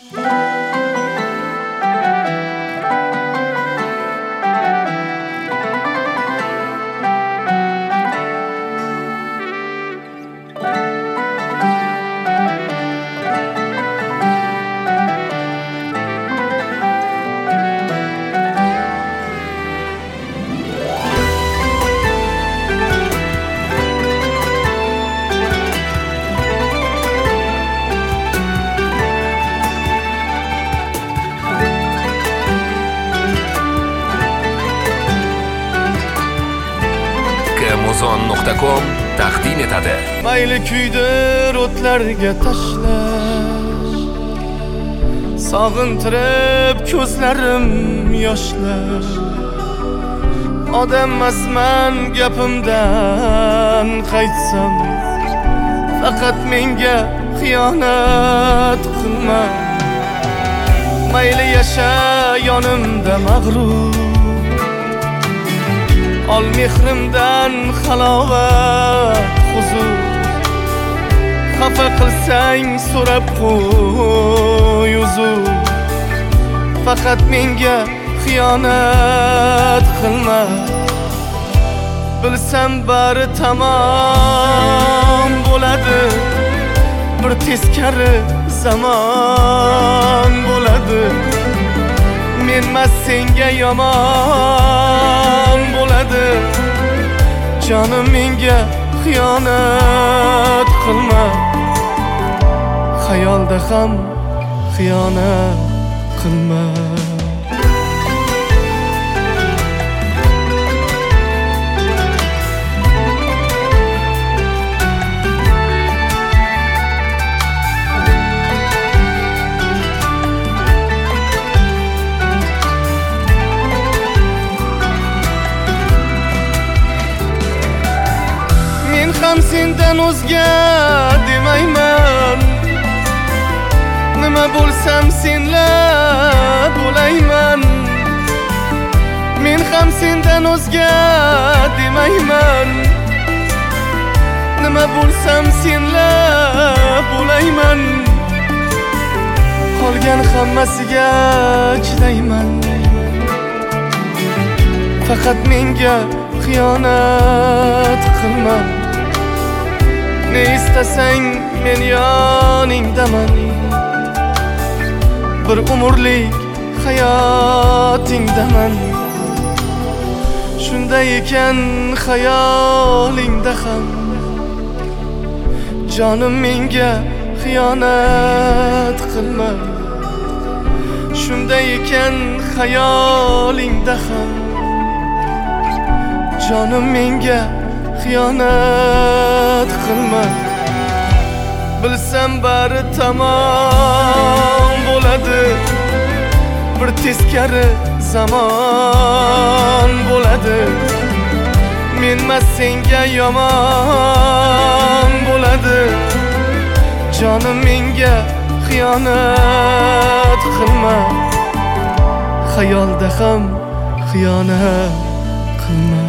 Muzon.com taqdim etadi. Mayli kuydir o'tlarga tashlash, sog'intirib ko'zlarim yoshlar. Odammasman gapimdan qaytsam, faqat menga xiyonat qilma. Mayli yasha yonimda mag'rur, ol mehrimdan halovat huzur. Xafa qilsang so'rab qo'y uzr, faqat menga xiyonat qilma. Bilsam bari tamom bo'ladi, bir teskari zamon bo'ladi. Menmas senga yomon bo'ladi, jonim menga xiyonat qilma. Xayolda ham xiyonat qilma. Ham sendan o'zga demayman, nima bo'lsam senla bo'layman. Men ham sendan o'zga demayman, nima bo'lsam senla bo'layman. Qolgan hammasiga chidayman, faqat menga xiyonat qilma. Ne istasang men yoningdaman, bir umrlik hayotingdaman. Shunday ekan xayolingda ham, jonim menga xiyonat qilma. Shunday ekan xayolingda ham, jonim menga xiyonat qilma. Bilsam bari tamom bo'ladi, bir teskari zamon bo'ladi. Menmas senga yomon bo'ladi, jonim menga xiyonat qilma. Xayolda ham xiyonat qilma.